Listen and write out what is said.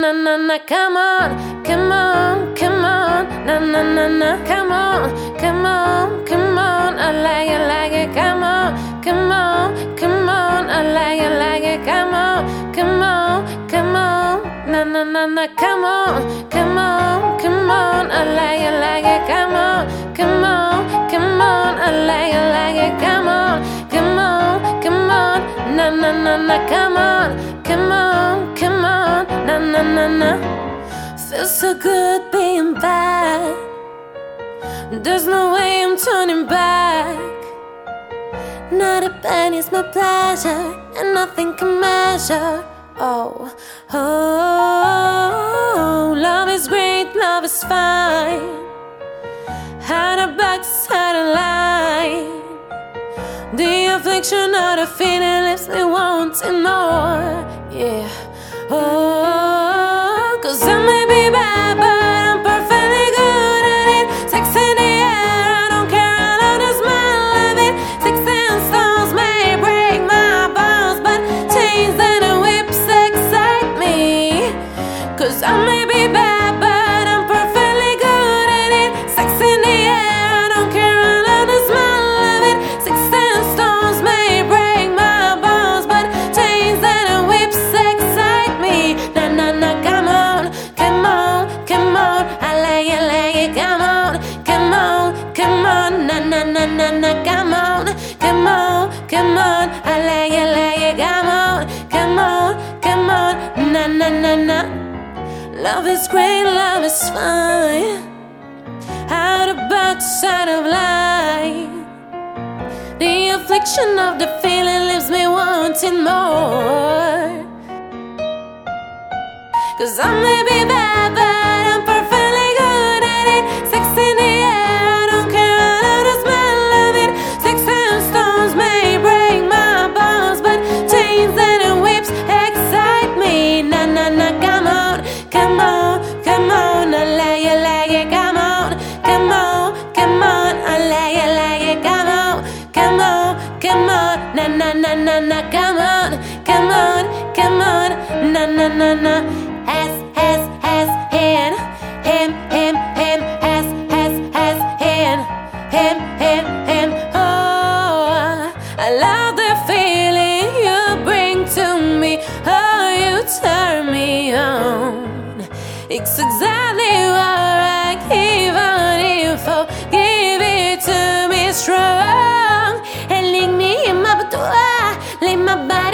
Na na na, come on, come on, come on. Na na na na, come on, come on, come on. I like it, come on, come on, come on. I like it, come on, come on, come on. Na na na na, come on, come on, come on. I like it, come on, come on, come on. I like it, come on, come on, come on. Na na na na, come on, come on, come on. Na na na na. Feels so good being back. There's no way I'm turning back. Not a penny's my pleasure, and nothing can measure. Oh, oh, love is great, love is fine. Had a backside of line. The affliction of the feeling leaves me wanting more. Yeah. Oh, 'cause I may be bad, but I'm perfectly good at it. Sex in the air, I don't care how loud I smile of it. 16 stones may break my bones, but chains and whips excite me. 'Cause I may be bad, but I'm perfectly good at it. Sex in the air, I don't care how loud I smile of it. 16 stones may break my bones, but chains and whips excite me. Na na na, come on, come on, come on. I like it, come on, come on, come on. Na na na na na, come on, come on, come on. I like it, come on, come on, come on. Na na na na. Love is great, love is fine. Out of backside of life. The affliction of the feeling leaves me wanting more. 'Cause I may be bad, but I'm perfectly good at it. Sex in the air, I don't care how loud I smell of it. 16 stones may break my bones, but chains and whips excite me. Na na na, come on, come on, come on. I like it, come on, come on, come on. I like it, come on, come on, come on. Na na na na na, come on, come on, come on. Na na na na. Has, hand, him, has, hand, him. Oh, I love the feeling you bring to me. Oh, you turn me on. It's exactly what I keep on you for. Give it to me strong and link me in my body, lay my body.